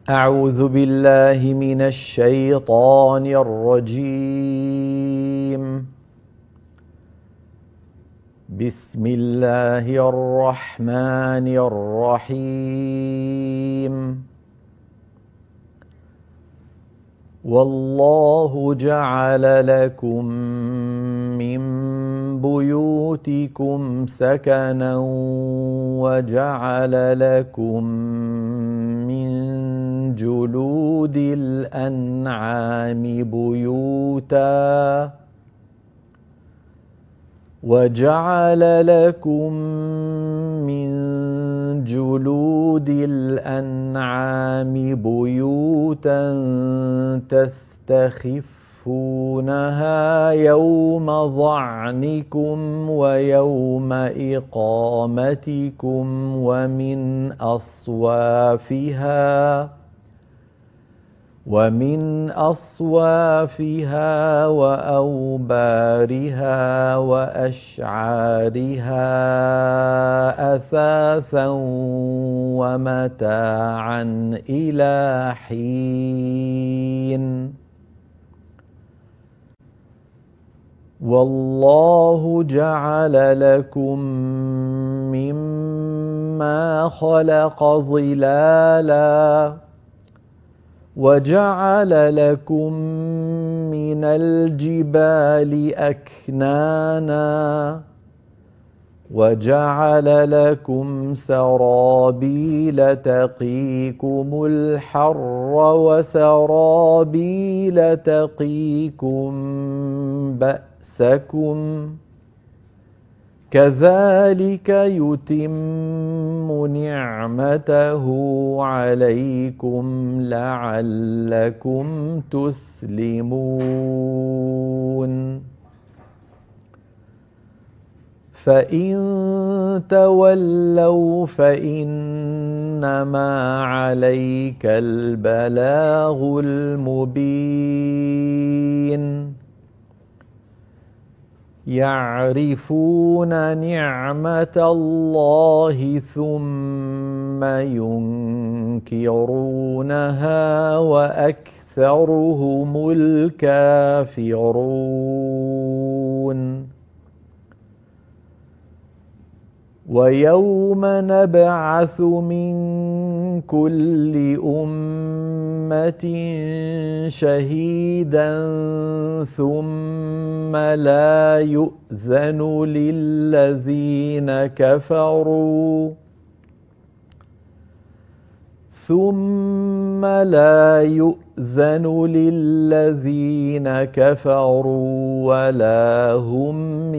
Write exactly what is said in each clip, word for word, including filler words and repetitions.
أعوذ بالله من الشيطان الرجيم. بسم الله الرحمن الرحيم. والله جعل لكم من بيوتكم سكنا وجعل لكم من جلود الأنعام بيوتا وجعل لكم من جلود الأنعام بيوتا تستخفونها يوم ظعنكم ويوم إقامتكم ومن أصوافها ومن أصوافها وأوبارها وأشعارها أثاثا ومتاعا إلى حين. والله جعل لكم مما خلق ظلالا وجعل لكم من الجبال أكنانا وجعل لكم سرابيل تقيكم الحر وسرابيل تقيكم بأسكم كذلك يتم نعمته عليكم لعلكم تسلمون. فإن تولوا فإنما عليك البلاغ المبين. يعرفون نعمة الله ثم ينكرونها وأكثرهم الكافرون. ويوم نبعث من كل أمة شهيدا ثم لا يؤذن للذين كفروا ثم لا يؤذن للذين كفروا ولا هم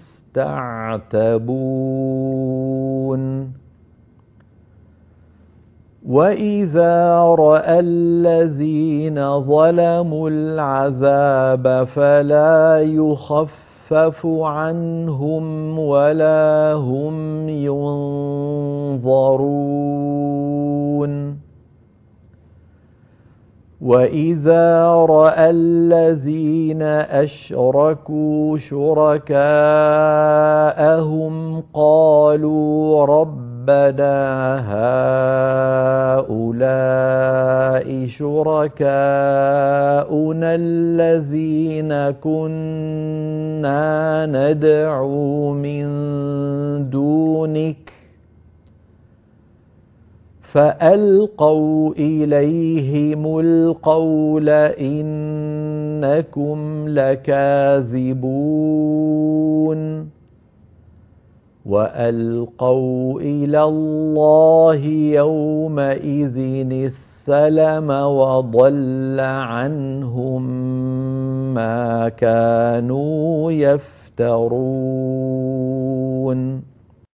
يستعتبون. وإذا رأى الذين ظلموا العذاب فلا يخفف عنهم ولا هم ينظرون. وإذا رأى الذين أشركوا شركاءهم قالوا ربنا هؤلاء شركاؤنا الذين كنا ندعو من دونك فألقوا إليهم القول إنكم لكاذبون. وألقوا إلى الله يومئذ السلم وضل عنهم ما كانوا يفترون.